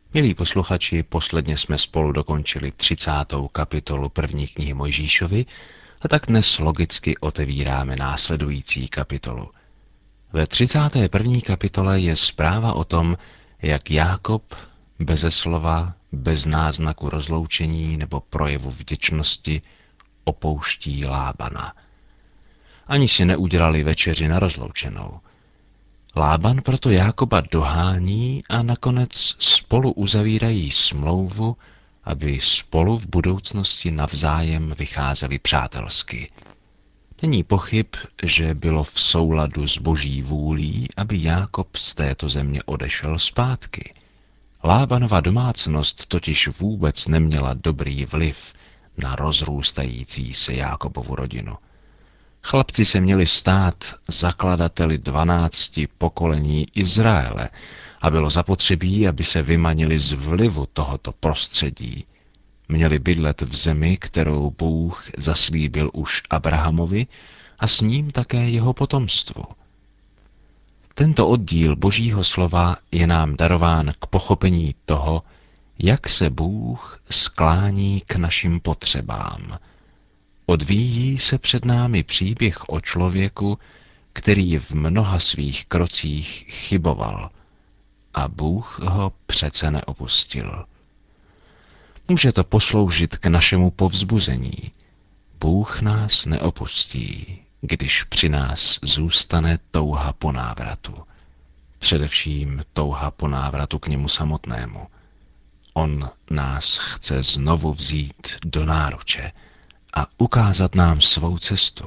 Milí posluchači, posledně jsme spolu dokončili 30. kapitolu první knihy Mojžíšovi a tak dnes logicky otevíráme následující kapitolu. Ve 31. kapitole je zpráva o tom, jak Jákob beze slova, bez náznaku rozloučení nebo projevu vděčnosti opouští Lábana. Ani si neudělali večeři na rozloučenou. Lában proto Jákoba dohání a nakonec spolu uzavírají smlouvu, aby spolu v budoucnosti navzájem vycházeli přátelsky. Není pochyb, že bylo v souladu s boží vůlí, aby Jákob z této země odešel zpátky. Lábanova domácnost totiž vůbec neměla dobrý vliv na rozrůstající se Jákobovu rodinu. Chlapci se měli stát zakladateli 12 pokolení Izraele a bylo zapotřebí, aby se vymanili z vlivu tohoto prostředí. Měli bydlet v zemi, kterou Bůh zaslíbil už Abrahamovi a s ním také jeho potomstvu. Tento oddíl Božího slova je nám darován k pochopení toho, jak se Bůh sklání k našim potřebám. Odvíjí se před námi příběh o člověku, který v mnoha svých krocích chyboval a Bůh ho přece neopustil. Může to posloužit k našemu povzbuzení. Bůh nás neopustí, když při nás zůstane touha po návratu. Především touha po návratu k němu samotnému. On nás chce znovu vzít do náruče a ukázat nám svou cestu.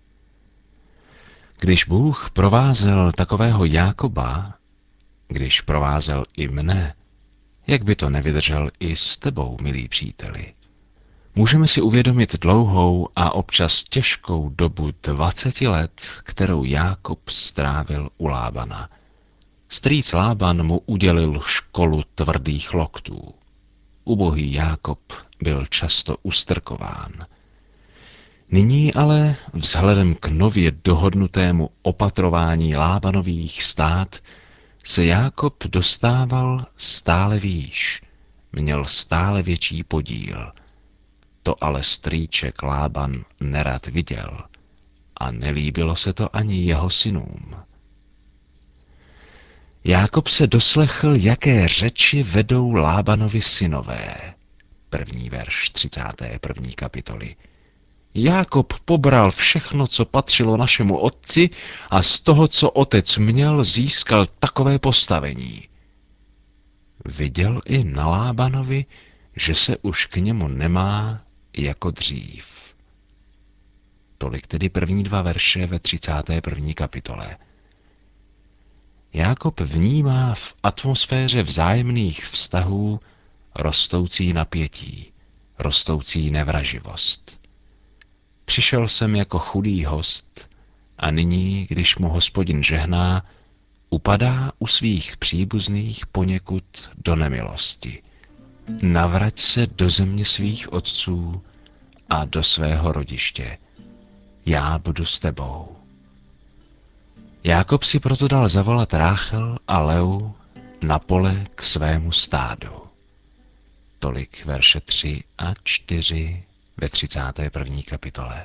Když Bůh provázel takového Jákoba, když provázel i mne, jak by to nevydržel i s tebou, milí příteli? Můžeme si uvědomit dlouhou a občas těžkou dobu 20 let, kterou Jákob strávil u Lábana. Strýc Lában mu udělil školu tvrdých loktů. Ubohý Jákob byl často ustrkován. Nyní ale vzhledem k nově dohodnutému opatrování Lábanových stát se Jákob dostával stále výš, měl stále větší podíl. To ale strýček Lában nerad viděl a nelíbilo se to ani jeho synům. Jákob se doslechl, jaké řeči vedou Lábanovi synové. První verš 31. kapitoly. Jákob pobral všechno, co patřilo našemu otci a z toho, co otec měl, získal takové postavení. Viděl i na Lábanovi, že se už k němu nemá jako dřív. Tolik tedy první 2 verše ve 31. kapitole. Jákob vnímá v atmosféře vzájemných vztahů rostoucí napětí, rostoucí nevraživost. Přišel jsem jako chudý host a nyní, když mu Hospodin žehná, upadá u svých příbuzných poněkud do nemilosti. Navrať se do země svých otců a do svého rodiště. Já budu s tebou. Jákob si proto dal zavolat Ráchel a Leu na pole k svému stádu. Tolik verše 3 a 4 ve 31. kapitole.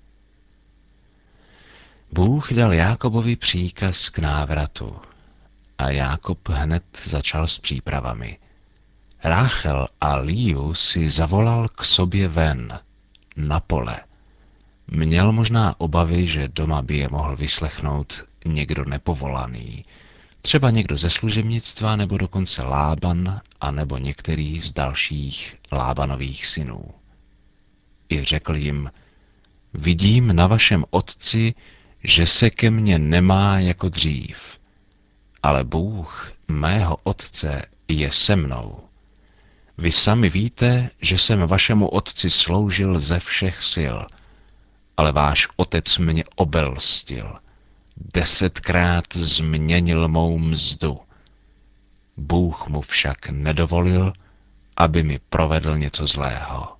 Bůh dal Jákobovi příkaz k návratu a Jákob hned začal s přípravami. Ráchel a Líu si zavolal k sobě ven, na pole. Měl možná obavy, že doma by je mohl vyslechnout někdo nepovolaný, třeba někdo ze služebnictva nebo dokonce Lában a nebo některý z dalších Lábanových synů. I řekl jim, vidím na vašem otci, že se ke mně nemá jako dřív, ale Bůh mého otce je se mnou. Vy sami víte, že jsem vašemu otci sloužil ze všech sil, ale váš otec mě obelstil. 10krát změnil mou mzdu. Bůh mu však nedovolil, aby mi provedl něco zlého.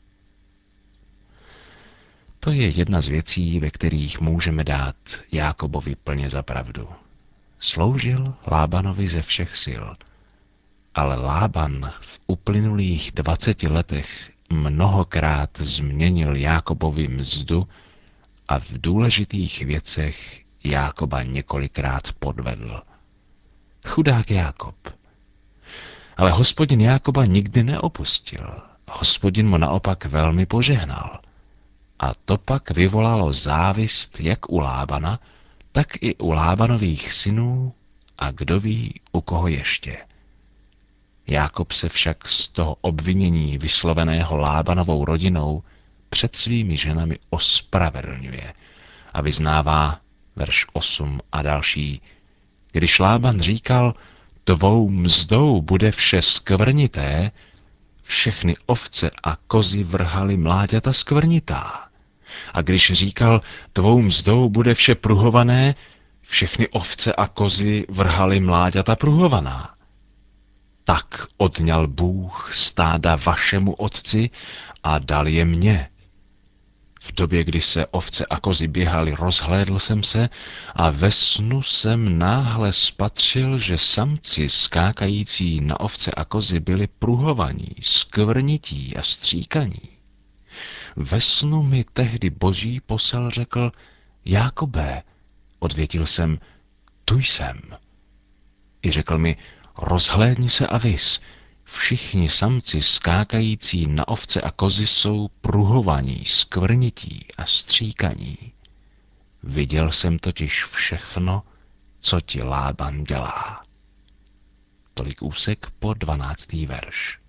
To je jedna z věcí, ve kterých můžeme dát Jákobovi plně za pravdu. Sloužil Lábanovi ze všech sil. Ale Lában v uplynulých 20 letech mnohokrát změnil Jákobovi mzdu a v důležitých věcech Jákoba několikrát podvedl. Chudák Jákob. Ale Hospodin Jákoba nikdy neopustil. Hospodin mu naopak velmi požehnal. A to pak vyvolalo závist jak u Lábana, tak i u Lábanových synů a kdo ví, u koho ještě. Jákob se však z toho obvinění vysloveného Lábanovou rodinou před svými ženami ospravedlňuje a vyznává verš 8 a další. Když Lában říkal, tvou mzdou bude vše skvrnité, všechny ovce a kozy vrhaly mláďata skvrnitá. A když říkal, tvou mzdou bude vše pruhované, všechny ovce a kozy vrhaly mláďata pruhovaná. Tak odňal Bůh stáda vašemu otci a dal je mně. V době, kdy se ovce a kozy běhaly, rozhlédl jsem se a ve snu jsem náhle spatřil, že samci skákající na ovce a kozy byli pruhovaní, skvrnití a stříkaní. Ve snu mi tehdy Boží posel řekl, Jákobe, odvětil jsem, tu jsem. I řekl mi, rozhlédni se a vis, všichni samci skákající na ovce a kozy jsou pruhovaní, skvrnití a stříkaní. Viděl jsem totiž všechno, co ti Lában dělá. Tolik úsek po 12. verš.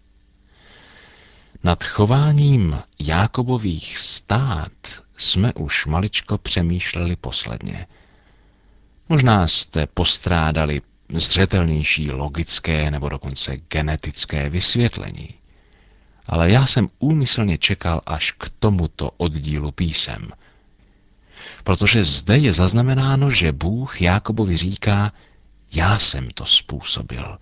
Nad chováním Jákobových stád jsme už maličko přemýšleli posledně. Možná jste postrádali zřetelnější logické nebo dokonce genetické vysvětlení. Ale já jsem úmyslně čekal až k tomuto oddílu písem. Protože zde je zaznamenáno, že Bůh Jákobovi říká, já jsem to způsobil.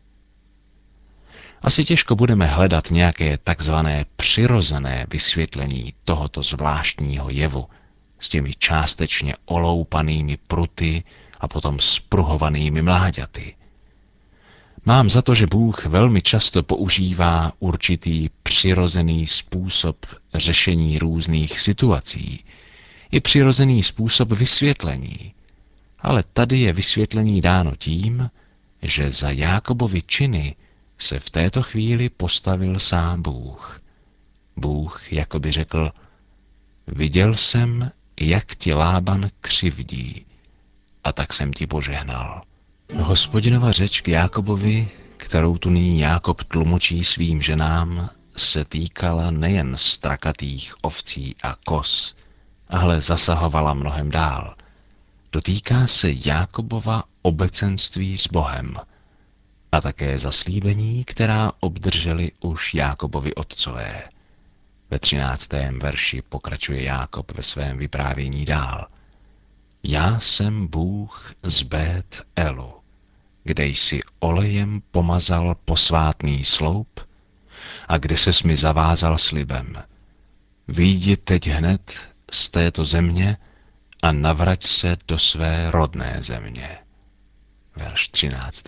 Asi těžko budeme hledat nějaké takzvané přirozené vysvětlení tohoto zvláštního jevu s těmi částečně oloupanými pruty a potom spruhovanými mláďaty. Mám za to, že Bůh velmi často používá určitý přirozený způsob řešení různých situací, i přirozený způsob vysvětlení. Ale tady je vysvětlení dáno tím, že za Jákobovy činy se v této chvíli postavil sám Bůh. Bůh jakoby řekl, viděl jsem, jak ti Lában křivdí, a tak jsem ti požehnal. Hospodinova řeč k Jákobovi, kterou tu nyní Jákob tlumočí svým ženám, se týkala nejen strakatých ovcí a koz, ale zasahovala mnohem dál. Dotýká se Jákobova obecenství s Bohem a také zaslíbení, která obdrželi už Jákobovi otcové. Ve 13. verši pokračuje Jákob ve svém vyprávění dál. Já jsem Bůh z Bét Elu, kde jsi olejem pomazal posvátný sloup a kde ses mi zavázal slibem. Vyjdi teď hned z této země a navrať se do své rodné země. Verš 13.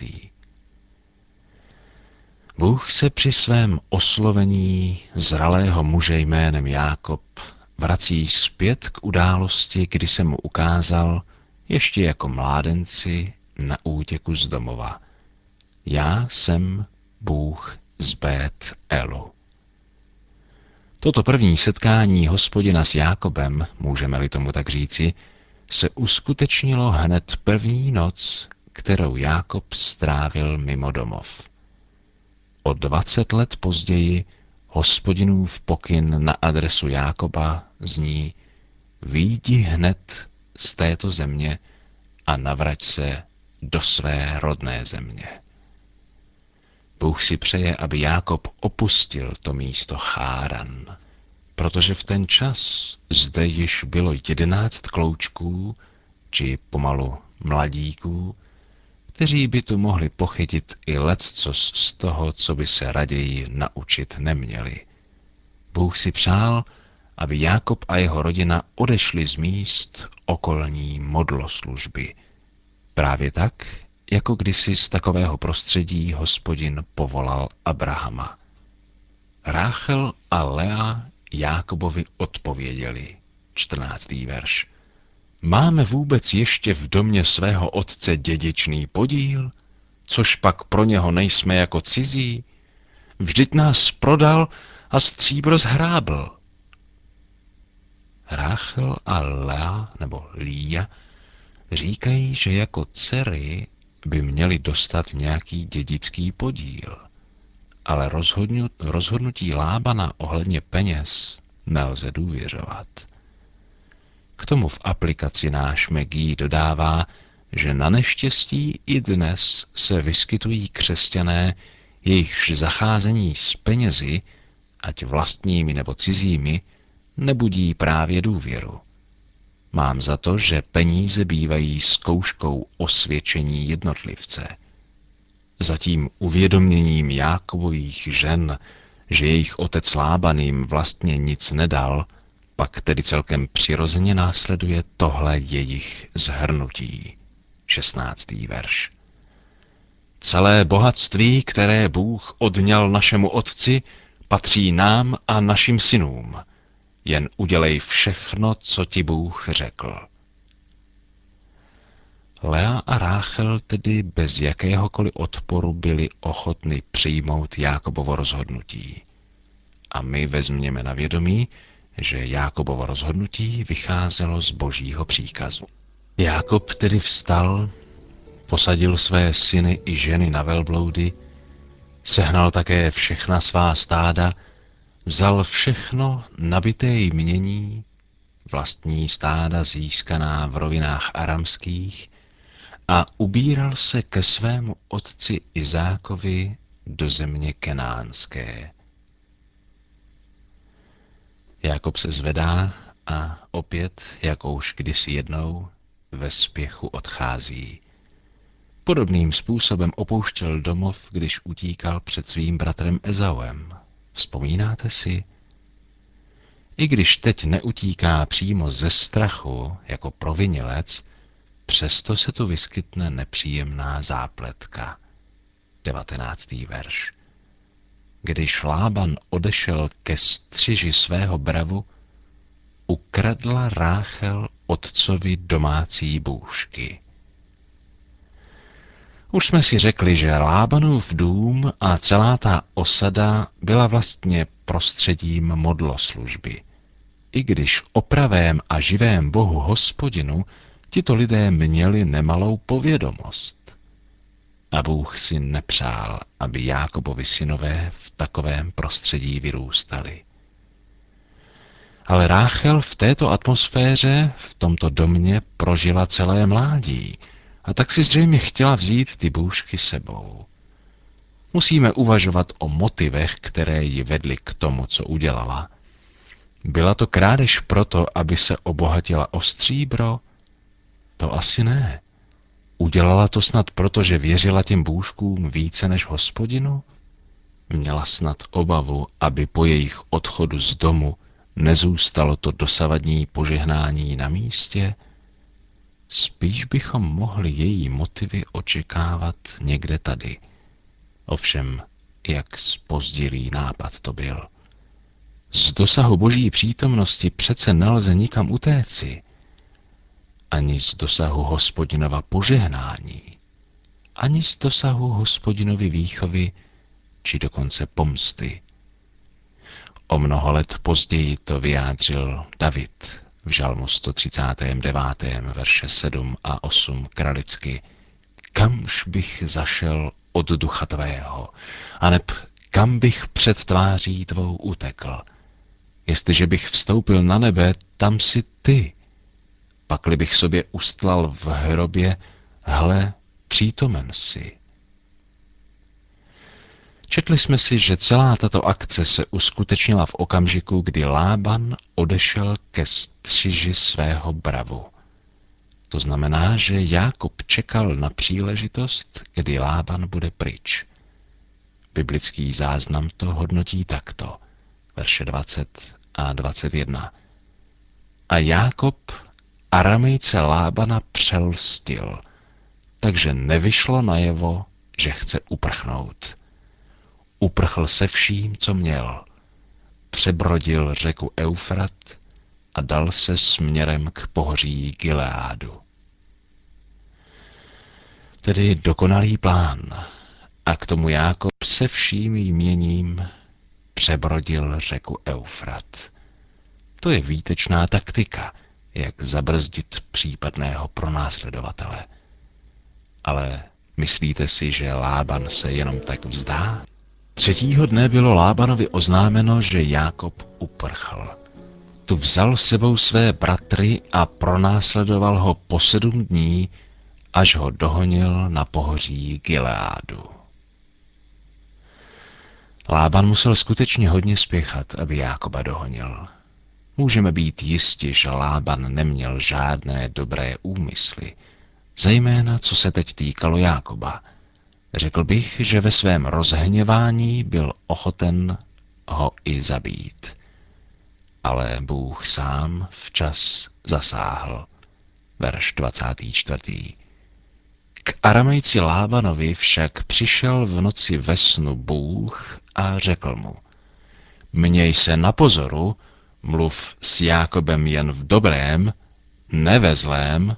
Bůh se při svém oslovení zralého muže jménem Jákob vrací zpět k události, kdy se mu ukázal ještě jako mládenci na útěku z domova. Já jsem Bůh z Bét Elu. Toto první setkání Hospodina s Jákobem, můžeme-li tomu tak říci, se uskutečnilo hned první noc, kterou Jákob strávil mimo domov. O 20 let později Hospodinův pokyn na adresu Jákoba zní: vyjdi hned z této země a navrať se do své rodné země. Bůh si přeje, aby Jákob opustil to místo Cháran, protože v ten čas zde již bylo 11 kloučků, či pomalu mladíků, kteří by tu mohli pochytit i leccos z toho, co by se raději naučit neměli. Bůh si přál, aby Jákob a jeho rodina odešli z míst okolní modloslužby. Právě tak, jako kdysi z takového prostředí Hospodin povolal Abrahama. Ráchel a Lea Jákobovi odpověděli. 14. verš. Máme vůbec ještě v domě svého otce dědičný podíl, což pak pro něho nejsme jako cizí? Vždyť nás prodal a stříbro zhrábl. Ráchel a Lea, nebo Lía, říkají, že jako dcery by měly dostat nějaký dědický podíl. Ale rozhodnutí Lábana ohledně peněz nelze důvěřovat. K tomu v aplikaci náš Megí dodává, že na neštěstí i dnes se vyskytují křesťané, jejichž zacházení s penězi, ať vlastními nebo cizími, nebudí právě důvěru. Mám za to, že peníze bývají zkouškou osvědčení jednotlivce. Za tím uvědoměním Jákobových žen, že jejich otec Lában jim vlastně nic nedal, pak tedy celkem přirozeně následuje tohle jejich zhrnutí. 16. verš. Celé bohatství, které Bůh odňal našemu otci, patří nám a našim synům. Jen udělej všechno, co ti Bůh řekl. Lea a Ráchel tedy bez jakéhokoliv odporu byli ochotny přijmout Jákobovo rozhodnutí. A my vezměme na vědomí, že Jákobovo rozhodnutí vycházelo z Božího příkazu. Jákob tedy vstal, posadil své syny i ženy na velbloudy, sehnal také všechna svá stáda, vzal všechno nabité jmění, vlastní stáda získaná v rovinách aramských, a ubíral se ke svému otci Izákovi do země kenánské. Jákob se zvedá a opět, jako už kdysi jednou, ve spěchu odchází. Podobným způsobem opouštěl domov, když utíkal před svým bratrem Ezauem. Vzpomínáte si? I když teď neutíká přímo ze strachu jako provinilec, přesto se tu vyskytne nepříjemná zápletka. 19. verš. Když Lában odešel ke střiži svého bravu, ukradla Ráchel otcovi domácí bůžky. Už jsme si řekli, že Lábanův dům a celá ta osada byla vlastně prostředím modloslužby. I když o pravém a živém Bohu Hospodinu tito lidé měli nemalou povědomost. A Bůh si nepřál, aby Jákobovi synové v takovém prostředí vyrůstali. Ale Ráchel v této atmosféře, v tomto domě prožila celé mládí a tak si zřejmě chtěla vzít ty bůžky sebou. Musíme uvažovat o motivech, které ji vedly k tomu, co udělala. Byla to krádež proto, aby se obohatila o stříbro? To asi ne. Udělala to snad proto, že věřila těm bůžkům více než Hospodinu? Měla snad obavu, aby po jejich odchodu z domu nezůstalo to dosavadní požehnání na místě? Spíš bychom mohli její motivy očekávat někde tady. Ovšem, jak zpozdilý nápad to byl. Z dosahu Boží přítomnosti přece nelze nikam utéci. Ani z dosahu Hospodinova požehnání, ani z dosahu Hospodinovy výchovy, či dokonce pomsty. O mnoho let později to vyjádřil David v žalmu 139. verše 7 a 8 kralicky. Kamž bych zašel od ducha tvého, aneb kam bych před tváří tvou utekl? Jestliže bych vstoupil na nebe, tam si ty. Pakli bych sobě ustlal v hrobě, hle, přítomen si. Četli jsme si, že celá tato akce se uskutečnila v okamžiku, kdy Lában odešel ke střiži svého bravu. To znamená, že Jákob čekal na příležitost, kdy Lában bude pryč. Biblický záznam to hodnotí takto, verše 20 a 21. A Jákob Aramejce Lábana přelstil, takže nevyšlo najevo, že chce uprchnout. Uprchl se vším, co měl. Přebrodil řeku Eufrat a dal se směrem k pohoří Gileádu. Tedy dokonalý plán. A k tomu Jákob se vším jměním přebrodil řeku Eufrat. To je výtečná taktika, jak zabrzdit případného pronásledovatele. Ale myslíte si, že Lában se jenom tak vzdá? Třetího dne bylo Lábanovi oznámeno, že Jákob uprchl. Tu vzal s sebou své bratry a pronásledoval ho po 7 dní, až ho dohonil na pohoří Gileádu. Lában musel skutečně hodně spěchat, aby Jákoba dohonil. Můžeme být jisti, že Lában neměl žádné dobré úmysly, zejména co se teď týkalo Jákoba. Řekl bych, že ve svém rozhněvání byl ochoten ho i zabít. Ale Bůh sám včas zasáhl. Verš 24. K Aramejci Lábanovi však přišel v noci ve snu Bůh a řekl mu: Měj se na pozoru, mluv s Jákobem jen v dobrém, ne ve zlém.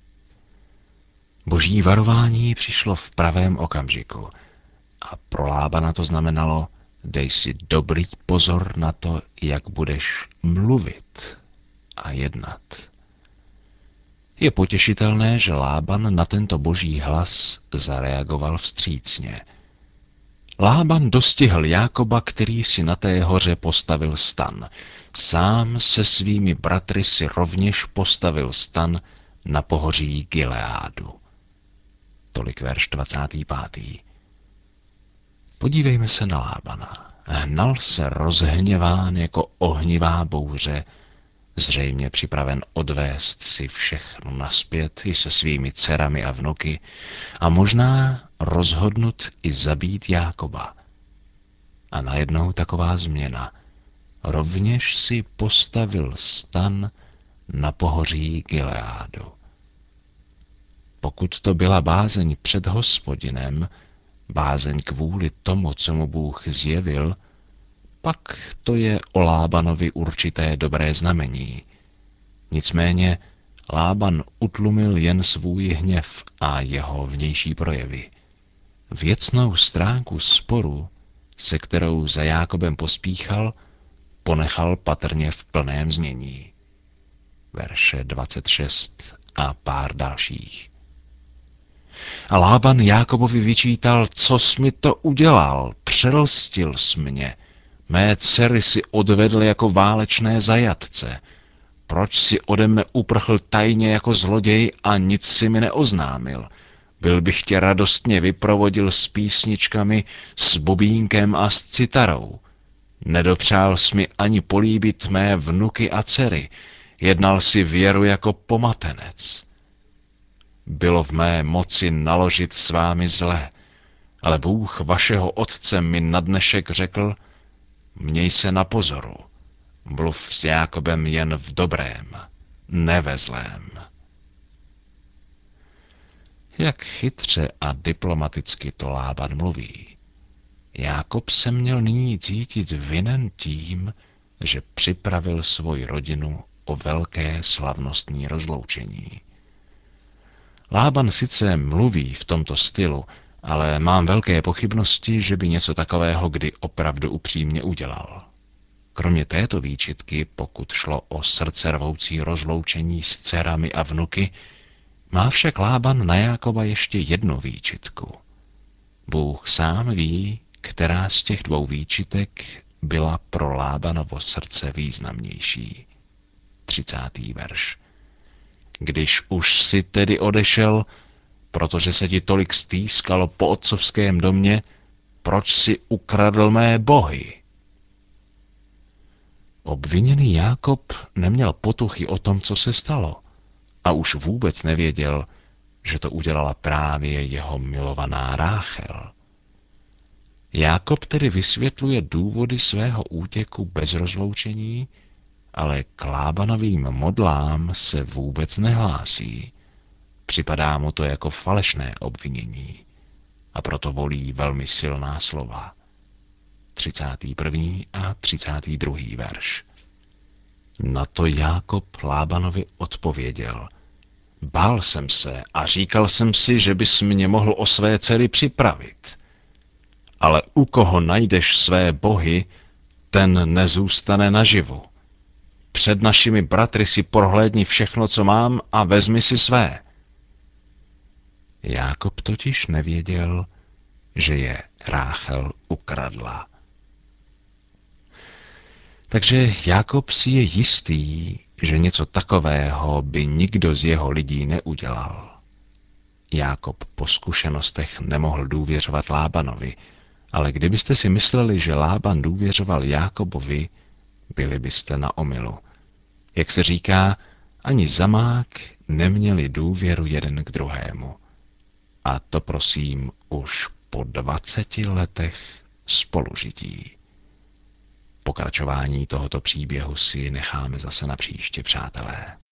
Boží varování přišlo v pravém okamžiku a pro Lábana to znamenalo: dej si dobrý pozor na to, jak budeš mluvit a jednat. Je potěšitelné, že Lában na tento boží hlas zareagoval vstřícně. Lában dostihl Jákoba, který si na té hoře postavil stan. Sám se svými bratry si rovněž postavil stan na pohoří Gileádu. Tolik verš 25. Podívejme se na Lábana. Hnal se rozhněván jako ohnivá bouře, zřejmě připraven odvést si všechno nazpět i se svými dcerami a vnuky a možná rozhodnut i zabít Jákoba. A najednou taková změna. Rovněž si postavil stan na pohoří Gileádu. Pokud to byla bázeň před Hospodinem, bázeň kvůli tomu, co mu Bůh zjevil, pak to je o Lábanovi určité dobré znamení. Nicméně Lában utlumil jen svůj hněv a jeho vnější projevy. Věcnou stránku sporu, se kterou za Jákobem pospíchal, ponechal patrně v plném znění. Verše 26 a pár dalších. A Lában Jákobovi vyčítal: co jsi mi to udělal, přelstil jsi mě. Mé dcery si odvedl jako válečné zajatce. Proč si ode mne uprchl tajně jako zloděj a nic si mi neoznámil? Byl bych tě radostně vyprovodil s písničkami, s bubínkem a s citarou. Nedopřál jsi mi ani políbit mé vnuky a dcery, jednal si věru jako pomatenec. Bylo v mé moci naložit s vámi zle, ale Bůh vašeho otce mi na dnešek řekl: měj se na pozoru, mluv s Jákobem jen v dobrém, ne ve zlém. Jak chytře a diplomaticky to Lában mluví. Jákob se měl nyní cítit vinen tím, že připravil svoji rodinu o velké slavnostní rozloučení. Lában sice mluví v tomto stylu, ale mám velké pochybnosti, že by něco takového kdy opravdu upřímně udělal. Kromě této výčitky, pokud šlo o srdcervoucí rozloučení s dcerami a vnuky, má však Lában na Jákoba ještě jednu výčitku. Bůh sám ví, která z těch 2 výčitek byla pro Lábanovo srdce významnější. 30. verš. Když už si tedy odešel, protože se ti tolik stýskalo po otcovském domě, proč si ukradl mé bohy? Obviněný Jákob neměl potuchy o tom, co se stalo, a už vůbec nevěděl, že to udělala právě jeho milovaná Ráchel. Jákob tedy vysvětluje důvody svého útěku bez rozloučení, ale k Lábanovým modlám se vůbec nehlásí. Připadá mu to jako falešné obvinění a proto volí velmi silná slova. 31. a 32. verš. Na to Jákob Lábanovi odpověděl: Bál jsem se a říkal jsem si, že bys mě mohl o své dcery připravit. Ale u koho najdeš své bohy, ten nezůstane naživu. Před našimi bratry si prohlédni všechno, co mám, a vezmi si své. Jákob totiž nevěděl, že je Ráchel ukradla. Takže Jákob si je jistý, že něco takového by nikdo z jeho lidí neudělal. Jákob po zkušenostech nemohl důvěřovat Lábanovi, ale kdybyste si mysleli, že Lában důvěřoval Jákobovi, byli byste na omylu. Jak se říká, ani zamák neměli důvěru jeden k druhému. A to prosím už po 20 letech spolužití. Pokračování tohoto příběhu si necháme zase na příště, přátelé.